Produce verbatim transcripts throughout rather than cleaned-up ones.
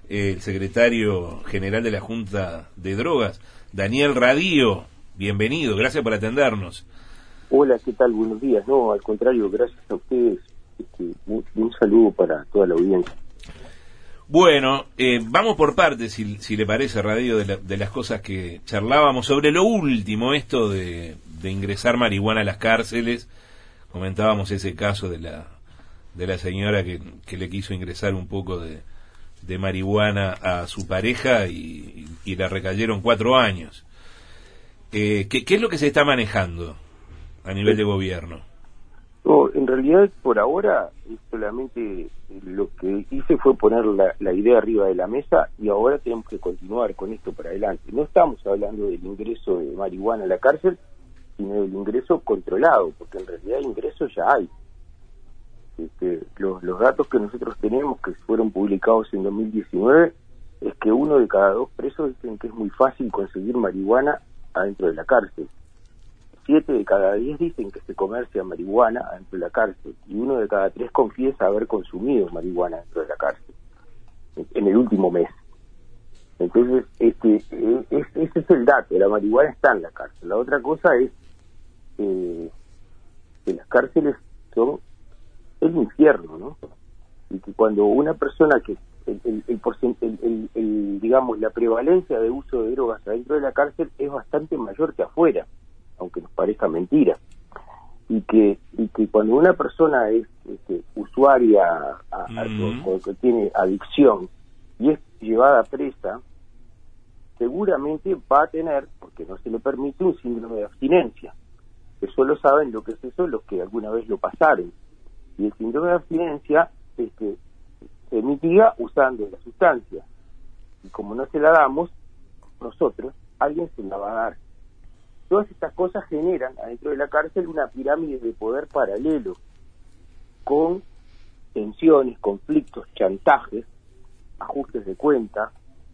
eh, el secretario general de la Junta de Drogas, Daniel Radío. Bienvenido, gracias por atendernos. Hola, ¿qué tal? Buenos días. No, al contrario, gracias a ustedes. Este, un, un saludo para toda la audiencia. Bueno, eh, vamos por partes, si, si le parece, Radío, de, la, de las cosas que charlábamos sobre lo último, esto de, de ingresar marihuana a las cárceles. Comentábamos ese caso de la de la señora que, que le quiso ingresar un poco de, de marihuana a su pareja y, y, y la recayeron cuatro años. Eh, ¿qué, ¿Qué es lo que se está manejando a nivel de gobierno? No, en realidad, por ahora, solamente lo que hice fue poner la, la idea arriba de la mesa y ahora tenemos que continuar con esto para adelante. No estamos hablando del ingreso de marihuana a la cárcel, sino del ingreso controlado, porque en realidad ingresos ya hay. Este, los, los datos que nosotros tenemos, que fueron publicados en dos mil diecinueve, es que uno de cada dos presos dicen que es muy fácil conseguir marihuana adentro de la cárcel. Siete de cada diez dicen que se comercia marihuana dentro de la cárcel y uno de cada tres confiesa haber consumido marihuana dentro de la cárcel en el último mes. Entonces, este, es, ese es el dato, la marihuana está en la cárcel. La otra cosa es eh, que las cárceles son el infierno, ¿no? Y que cuando una persona que el, el, el, el, el, el digamos la prevalencia de uso de drogas adentro de la cárcel es bastante mayor que afuera, aunque nos parezca mentira, y que y que cuando una persona es este, usuaria a, Mm-hmm. a, o que tiene adicción y es llevada presa, seguramente va a tener, porque no se le permite, un síndrome de abstinencia. Eso lo saben lo que es eso los que alguna vez lo pasaron. Y el síndrome de abstinencia este, se mitiga usando la sustancia. Y como no se la damos nosotros, alguien se la va a dar. Todas estas cosas generan adentro de la cárcel una pirámide de poder paralelo, con tensiones, conflictos, chantajes, ajustes de cuenta,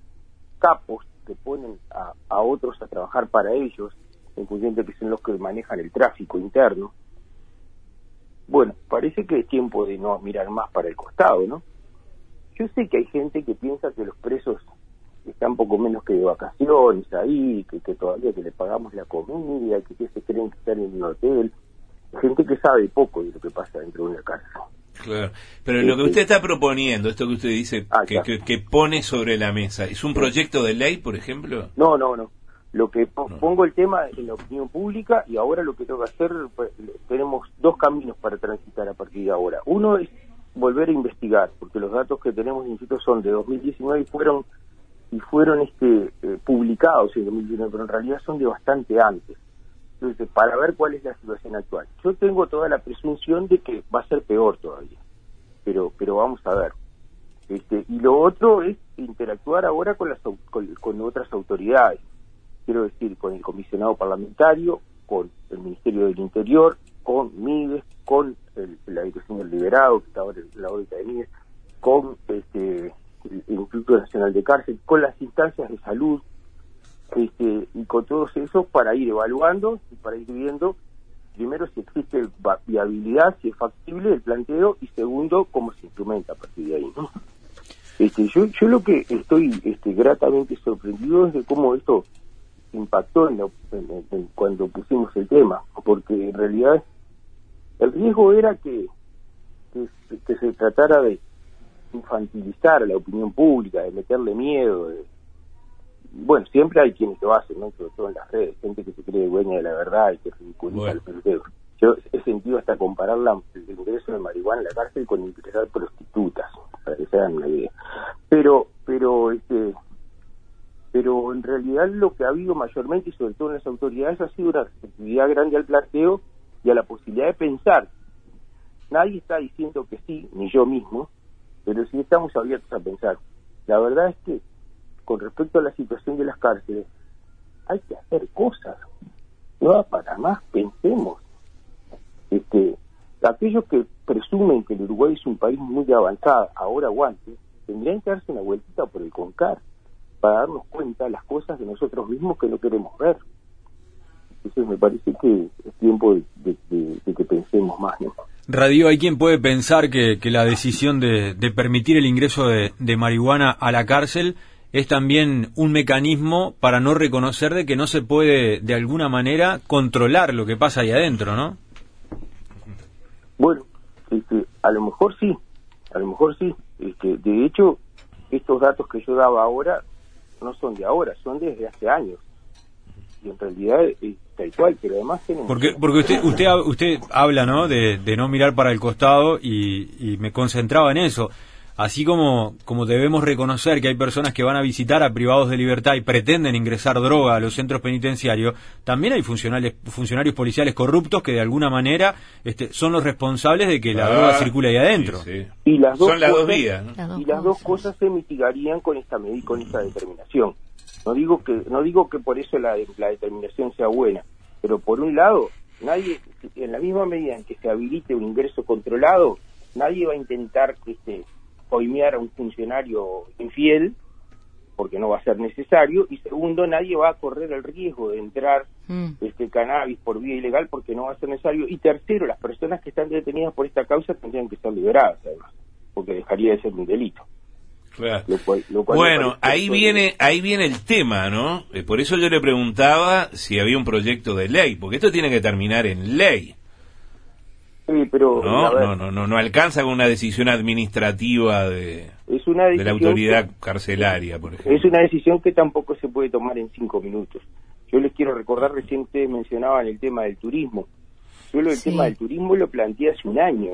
capos que ponen a, a otros a trabajar para ellos, en función de que son los que manejan el tráfico interno. Bueno, parece que es tiempo de no mirar más para el costado, ¿no? Yo sé que hay gente que piensa que los presos están poco menos que de vacaciones ahí, que, que todavía que le pagamos la comida, que, que se creen que están en un hotel. Gente que sabe poco de lo que pasa dentro de una cárcel. Claro, pero lo que usted está proponiendo, esto que usted dice, ah, que, que, que pone sobre la mesa, ¿es un proyecto de ley, por ejemplo? No, no, no. Lo que po- No. pongo el tema en la opinión pública y ahora lo que tengo que hacer, pues, tenemos dos caminos para transitar a partir de ahora. Uno es volver a investigar, porque los datos que tenemos en instituto son de dos mil diecinueve y fueron y fueron este eh, publicados en dos mil diecinueve, pero en realidad son de bastante antes. Entonces, para ver cuál es la situación actual. Yo tengo toda la presunción de que va a ser peor todavía, pero pero vamos a ver. Este, y lo otro es interactuar ahora con las con, con otras autoridades. Quiero decir, con el comisionado parlamentario, con el Ministerio del Interior, con MIDES, con el, la Dirección del Liberado, que está ahora en la órbita de MIDES, con este, el, el Instituto Nacional de Cárcel, con las instancias de salud, este, y con todos esos para ir evaluando y para ir viendo, primero, si existe viabilidad, si es factible el planteo, y segundo, cómo se instrumenta a partir de ahí, ¿no? Este, yo, yo lo que estoy este, gratamente sorprendido es de cómo esto impactó en lo, en, en, cuando pusimos el tema, porque en realidad el riesgo era que, que, que se tratara de infantilizar a la opinión pública, de meterle miedo, de, bueno, siempre hay quienes lo hacen, ¿no? Sobre todo en las redes, gente que se cree dueña de la verdad y que ridiculiza Bueno. los peloteros. Yo he sentido hasta comparar la, el ingreso de marihuana en la cárcel con ingresar prostitutas, para que se hagan una idea. Pero, pero, este, pero en realidad lo que ha habido mayormente, y sobre todo en las autoridades, ha sido una receptividad grande al planteo y a la posibilidad de pensar. Nadie está diciendo que sí, ni yo mismo, pero sí estamos abiertos a pensar. La verdad es que, con respecto a la situación de las cárceles, hay que hacer cosas. No da para más, pensemos. Este, aquellos que presumen que el Uruguay es un país muy avanzado, ahora aguante, tendrían que darse una vueltita por el CONCAR para darnos cuenta de las cosas de nosotros mismos que no queremos ver. Entonces me parece que es tiempo de, de, de, de que pensemos más, ¿no? Radio, hay quien puede pensar que, que la decisión de, de permitir el ingreso de, de marihuana a la cárcel es también un mecanismo para no reconocer de que no se puede de alguna manera controlar lo que pasa ahí adentro, ¿no? Bueno, este, a lo mejor sí, a lo mejor sí. Este, de hecho, estos datos que yo daba ahora no son de ahora, son desde hace años. Y en realidad es tal cual, pero además tenemos... Porque, porque usted usted usted habla, ¿no?, de, de no mirar para el costado y, y me concentraba en eso. Así como, como debemos reconocer que hay personas que van a visitar a privados de libertad y pretenden ingresar droga a los centros penitenciarios, también hay funcionarios, funcionarios policiales corruptos que de alguna manera este, son los responsables de que la ah, droga circule ahí adentro. Sí, sí. Y las dos son las cosas, dos vías, ¿no? Las dos y las dos cosas se mitigarían con esta medida, con esta determinación. No digo que no digo que por eso la, la determinación sea buena, pero por un lado, nadie, en la misma medida en que se habilite un ingreso controlado, nadie va a intentar este, coimear a un funcionario infiel, porque no va a ser necesario, y segundo, nadie va a correr el riesgo de entrar mm. este cannabis por vía ilegal porque no va a ser necesario, y tercero, las personas que están detenidas por esta causa tendrían que ser liberadas, además, porque dejaría de ser un delito. Claro. Lo cual, lo cual bueno, ahí viene ahí viene el tema, ¿no? Eh, por eso yo le preguntaba si había un proyecto de ley, porque esto tiene que terminar en ley. Sí, pero no, no, no, no, no alcanza con una decisión administrativa de, es una decisión de la autoridad que, carcelaria, por ejemplo. Es una decisión que tampoco se puede tomar en cinco minutos. Yo les quiero recordar, recién ustedes mencionaban el tema del turismo. Yo lo, el sí. tema del turismo lo planteé hace un año.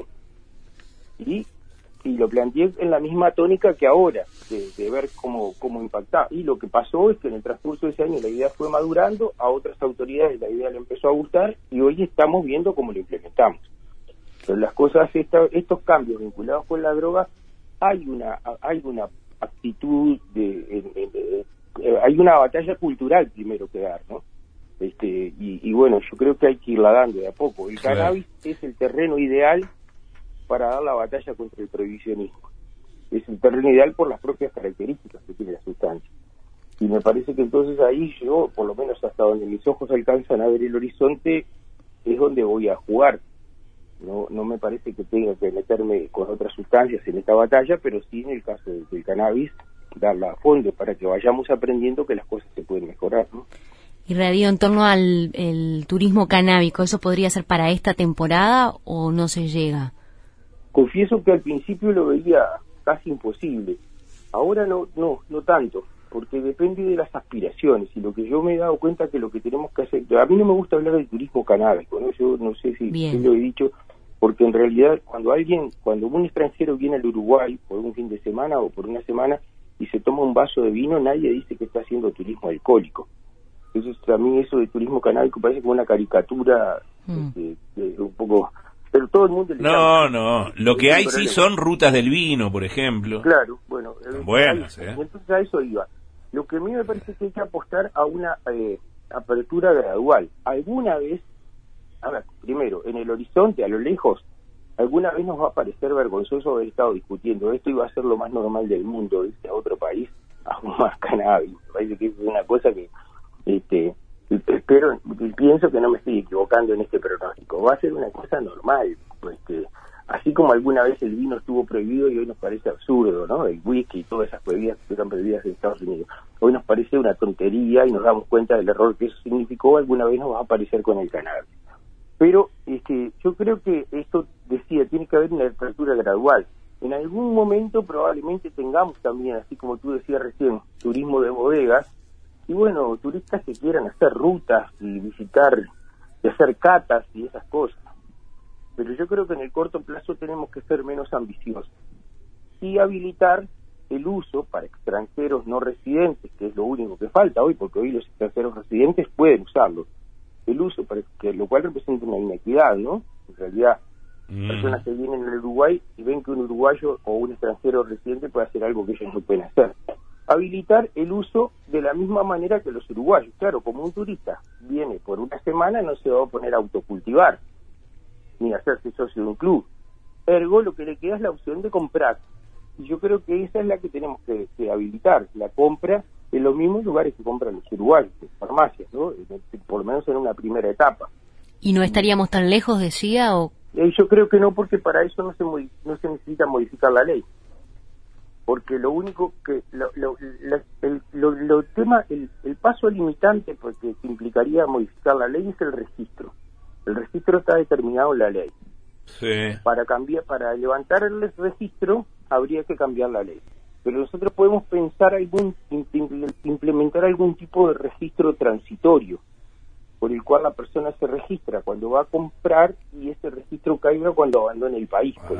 Y y lo planteé en la misma tónica que ahora, de, de ver cómo, cómo impactaba. Y lo que pasó es que en el transcurso de ese año la idea fue madurando, a otras autoridades la idea le empezó a gustar, y hoy estamos viendo cómo lo implementamos. Pero las cosas, esta, estos cambios vinculados con la droga, hay una hay una actitud, de, de, de, de, de hay una batalla cultural primero que dar, ¿no? Este y, y bueno, yo creo que hay que irla dando de a poco. El cannabis sí. es el terreno ideal para dar la batalla contra el prohibicionismo. Es el terreno ideal por las propias características que tiene la sustancia. Y me parece que entonces ahí yo, por lo menos hasta donde mis ojos alcanzan a ver el horizonte, es donde voy a jugar. No no me parece que tenga que meterme con otras sustancias en esta batalla, pero sí en el caso del, del cannabis, darla a fondo para que vayamos aprendiendo que las cosas se pueden mejorar, ¿no? Y Radio, en torno al el turismo canábico, ¿eso podría ser para esta temporada o no se llega? Confieso que al principio lo veía casi imposible. Ahora no no no tanto, porque depende de las aspiraciones. Y lo que yo me he dado cuenta que lo que tenemos que hacer... A mí no me gusta hablar del turismo canábico, ¿no? Yo no sé si, si lo he dicho, porque en realidad cuando alguien, cuando un extranjero viene al Uruguay por un fin de semana o por una semana y se toma un vaso de vino, nadie dice que está haciendo turismo alcohólico. Entonces a mí eso de turismo canábico parece como una caricatura mm. de, de, un poco... Pero todo el mundo le no, llama. no, lo que hay sí problema. Son rutas del vino, por ejemplo. Claro, bueno. Buenas, ahí, ¿eh? Entonces a eso iba. Lo que a mí me parece que hay que apostar a una eh, apertura gradual. Alguna vez, a ver, primero, en el horizonte, a lo lejos, alguna vez nos va a parecer vergonzoso haber estado discutiendo esto y va a ser lo más normal del mundo, irse a otro país a fumar cannabis. Me parece que es una cosa que... este espero, pienso que no me estoy equivocando en este pronóstico. Va a ser una cosa normal, pues que así como alguna vez el vino estuvo prohibido y hoy nos parece absurdo, ¿no? El whisky y todas esas bebidas que están prohibidas en Estados Unidos. Hoy nos parece una tontería y nos damos cuenta del error que eso significó, alguna vez nos va a aparecer con el cannabis. Pero este, yo creo que esto, decía, tiene que haber una apertura gradual. En algún momento probablemente tengamos también, así como tú decías recién, turismo de bodegas, y bueno, turistas que quieran hacer rutas y visitar, y hacer catas y esas cosas. Pero yo creo que en el corto plazo tenemos que ser menos ambiciosos y habilitar el uso para extranjeros no residentes, que es lo único que falta hoy, porque hoy los extranjeros residentes pueden usarlo. El uso, para que, lo cual representa una inequidad, ¿no? En realidad, mm. personas que vienen al Uruguay y ven que un uruguayo o un extranjero residente puede hacer algo que ellos no pueden hacer. Habilitar el uso de la misma manera que los uruguayos. Claro, como un turista viene por una semana, no se va a poner a autocultivar, ni a hacerse socio de un club. Ergo, lo que le queda es la opción de comprar. Y yo creo que esa es la que tenemos que, que habilitar, la compra en los mismos lugares que compran los uruguayos, en farmacias, ¿no? Por lo menos en una primera etapa. ¿Y no estaríamos tan lejos, decía? o Eh, yo creo que no, porque para eso no se modi- no se necesita modificar la ley. Porque lo único que lo, lo, la, el, lo, lo tema el, el paso limitante porque que implicaría modificar la ley es el registro. El registro está determinado en la ley. Sí. Para cambiar, para levantar el registro habría que cambiar la ley. Pero nosotros podemos pensar algún implementar algún tipo de registro transitorio por el cual la persona se registra cuando va a comprar y ese registro caiga cuando abandone el país. Por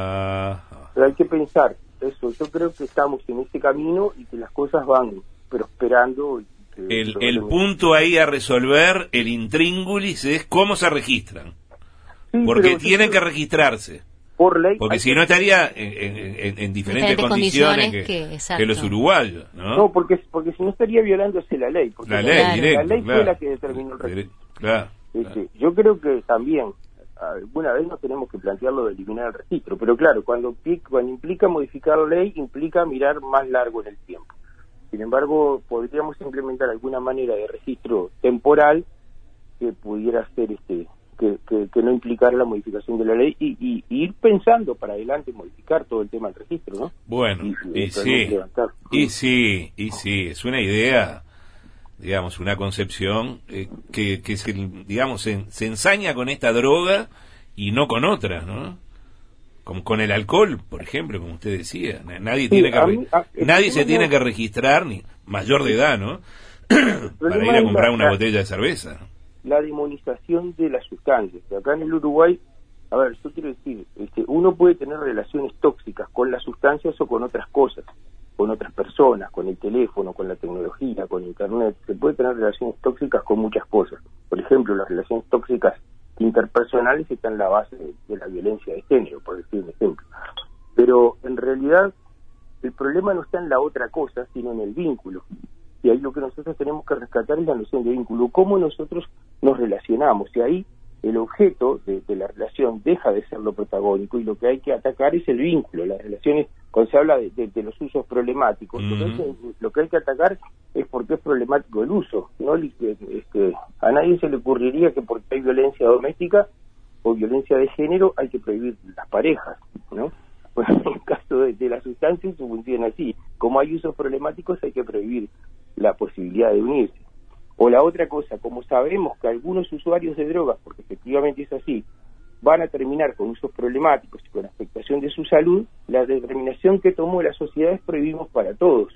Ah. Pero hay que pensar eso. Yo creo que estamos en ese camino y que las cosas van prosperando. Y que El, el punto ahí a resolver, el intríngulis, es cómo se registran. Sí, Porque pero tienen yo- que registrarse. por ley. Porque hay si que- no estaría en, en- en- en diferentes Diferentes condiciones, condiciones que, que- exacto. que los uruguayos, ¿no? No, porque porque si no estaría violándose la ley. Porque la la, ley, Claro. directo, la ley claro. fue la que determinó el registro. Dire- Claro, Este, claro. yo creo que también alguna vez nos tenemos que plantear lo de eliminar el registro, pero claro, cuando, impli- cuando implica modificar la ley, implica mirar más largo en el tiempo. Sin embargo, podríamos implementar alguna manera de registro temporal que pudiera ser este que, que, que no implicara la modificación de la ley y, y, y ir pensando para adelante modificar todo el tema del registro, ¿no? Bueno, y, y, eventualmente sí, levantar. y sí, y sí, es una idea, digamos, una concepción eh, que, que se, digamos, se, se ensaña con esta droga y no con otras, ¿no? Como con el alcohol, por ejemplo, como usted decía, Na- nadie Sí, tiene que a re- mí- a- el nadie se tema tiene no- que registrar, ni mayor de edad, ¿no? Para problema ir a es comprar la- una la- botella de cerveza. la demonización de las sustancias. Acá en el Uruguay, a ver, yo quiero decir, este, uno puede tener relaciones tóxicas con las sustancias o con otras cosas, con otras personas, con el teléfono, con la tecnología, con internet. Se puede tener relaciones tóxicas con muchas cosas. Por ejemplo, las relaciones tóxicas interpersonales están en la base de, de la violencia de género, por decir un ejemplo. Pero en realidad el problema no está en la otra cosa, sino en el vínculo. Y ahí lo que nosotros tenemos que rescatar es la noción de vínculo, cómo nosotros nos relacionamos. Y ahí el objeto de, de la relación deja de ser lo protagónico y lo que hay que atacar es el vínculo. Las relaciones, cuando se habla de, de, de los usos problemáticos, Mm. lo, que hay que, lo que hay que atacar es por qué es problemático el uso. ¿No? Este, a nadie se le ocurriría que porque hay violencia doméstica o violencia de género hay que prohibir las parejas, ¿no? Pues en el caso de, de las sustancias funciona así. Como hay usos problemáticos hay que prohibir la posibilidad de unirse. O la otra cosa, como sabemos que algunos usuarios de drogas, porque efectivamente es así, van a terminar con usos problemáticos y con afectación de su salud, la determinación que tomó la sociedad es prohibimos para todos.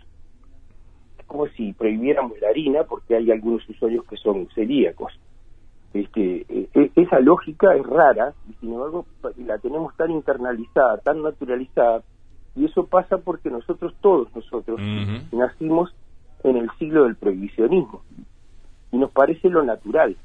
Es como si prohibiéramos la harina porque hay algunos usuarios que son celíacos. Este, eh, esa lógica es rara y sin embargo la tenemos tan internalizada, tan naturalizada, y eso pasa porque nosotros, todos nosotros, Ujú. nacimos en el siglo del prohibicionismo y nos parece lo natural.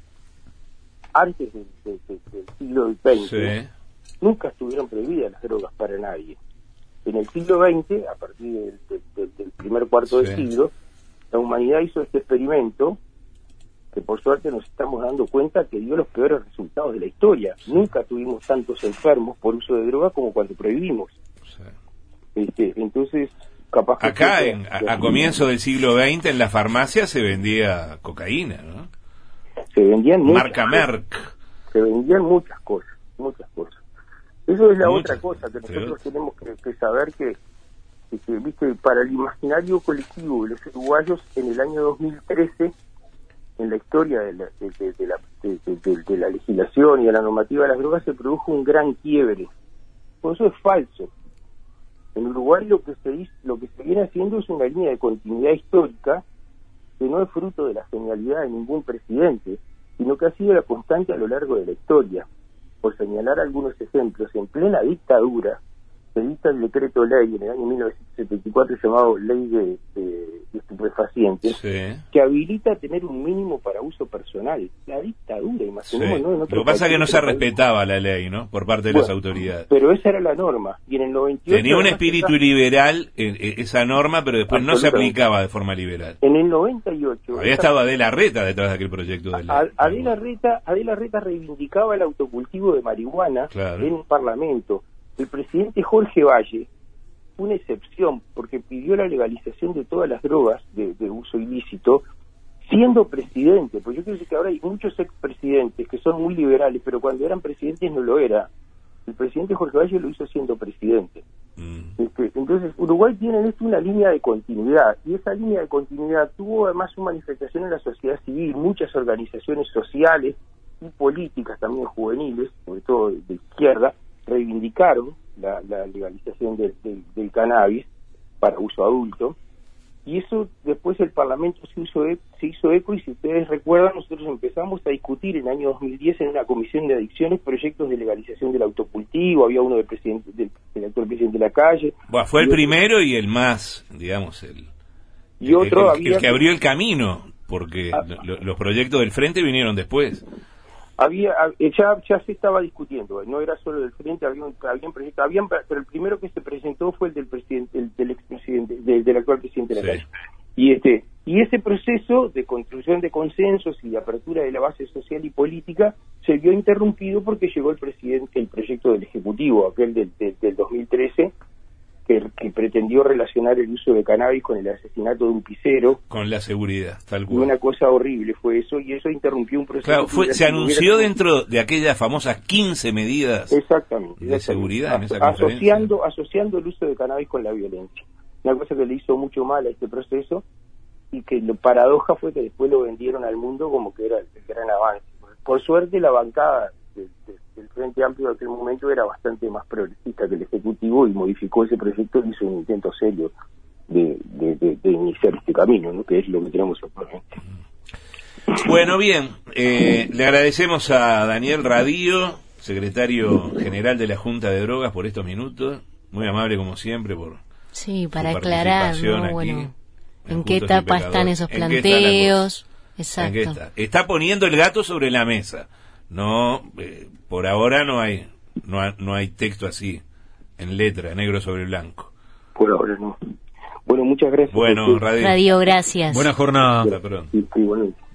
Antes de, de, de, del siglo veinte Sí. nunca estuvieron prohibidas las drogas para nadie. En el siglo veinte, a partir del, del, del primer cuarto Sí. del siglo, la humanidad hizo este experimento que por suerte nos estamos dando cuenta que dio los peores resultados de la historia. Nunca tuvimos tantos enfermos por uso de droga como cuando prohibimos. Sí. Este, entonces, capaz que Acá, fue- en, a, a comienzo del siglo veinte, en la farmacia se vendía cocaína, ¿no? se vendían muchas Marca cosas, Merck. se vendían muchas cosas, muchas cosas. Eso es la Muchas otra cosa que cosas, nosotros sí. tenemos que, que saber que, que, que, viste, para el imaginario colectivo de los uruguayos en el año dos mil trece, en la historia de la, de, de- de la, de- de- de- de la legislación y de la normativa de las drogas se produjo un gran quiebre. Pues eso es falso. En Uruguay lo que se hizo, lo que se viene haciendo es una línea de continuidad histórica que no es fruto de la genialidad de ningún presidente, sino que ha sido la constante a lo largo de la historia. Por señalar algunos ejemplos, en plena dictadura se dicta el decreto ley en el año mil novecientos setenta y cuatro llamado Ley de, de- de Estupefacientes, Sí. que habilita tener un mínimo para uso personal. La dictadura, Sí. imaginemos, ¿no? En otro Lo que pasa es que no se país. respetaba la ley, ¿no? Por parte de las Bueno, autoridades. Pero esa era la norma. Y en el noventa y ocho... Tenía un además, espíritu está- liberal eh, eh, esa norma, pero después no se Absolutamente. aplicaba de forma liberal. En el noventa y ocho... Había esa- estado Adela Reta detrás de aquel proyecto de ley. A- Adela Reta, Adela Reta reivindicaba el autocultivo de marihuana Claro. en un parlamento. El presidente Jorge Valle fue una excepción porque pidió la legalización de todas las drogas de, de uso ilícito siendo presidente. Pues yo quiero decir que ahora hay muchos expresidentes que son muy liberales, pero cuando eran presidentes no lo era. El presidente Jorge Valle lo hizo siendo presidente. Mm. Este, entonces, Uruguay tiene en esto una línea de continuidad, y esa línea de continuidad tuvo además su manifestación en la sociedad civil. Muchas organizaciones sociales y políticas, también juveniles, sobre todo de izquierda, reivindicaron la, la legalización del, del, del cannabis para uso adulto, y eso después el Parlamento se hizo, se hizo eco, y si ustedes recuerdan, nosotros empezamos a discutir en el año dos mil diez en una comisión de adicciones proyectos de legalización del autocultivo. Había uno del presidente del, del actual presidente de la calle. Bueno, fue el primero y el más, digamos, el, y otro el, el, había, el que abrió el camino, porque ah, lo, los proyectos del Frente vinieron después. Había, ya, ya se estaba discutiendo, no era solo del Frente, había un, había un proyecto, habían, pero el primero que se presentó fue el del presidente, el del expresidente, del, del actual presidente de la Sí. calle. Y este, y ese proceso de construcción de consensos y de apertura de la base social y política se vio interrumpido porque llegó el presidente, el proyecto del Ejecutivo, aquel del, del, del dos mil trece, que, que pretendió relacionar el uso de cannabis con el asesinato de un pisero. Con la seguridad, tal Y cual. una cosa horrible fue eso, y eso interrumpió un proceso. Claro, fue, que se hubiera- anunció dentro de aquellas famosas quince medidas Exactamente, de exactamente. seguridad en esa Aso- conferencia. asociando, asociando el uso de cannabis con la violencia. Una cosa que le hizo mucho mal a este proceso, y que lo paradoja fue que después lo vendieron al mundo como que era el gran avance. Por suerte la bancada de, de, del Frente Amplio de aquel momento era bastante más progresista que el Ejecutivo, y modificó ese proyecto y hizo un intento serio de, de, de, de iniciar este camino, ¿no? Que es lo que tenemos actualmente. Bueno, bien, eh, le agradecemos a Daniel Radío, secretario general de la Junta de Drogas, por estos minutos. Muy amable como siempre por Sí, su para aclarar, participación ¿no? aquí Bueno, en ¿en qué Justos y etapa están Pecadores. esos ¿En qué está la planteos? cosa? ¿En qué Exacto. está? Está poniendo el gato sobre la mesa. No, eh, por ahora no hay, no, ha- no hay texto así, en letra, negro sobre blanco. Por ahora no. Bueno, muchas gracias. Bueno, a ustedes. Radio. Radio, gracias. Buena jornada. Hasta pronto. Sí, sí, bueno.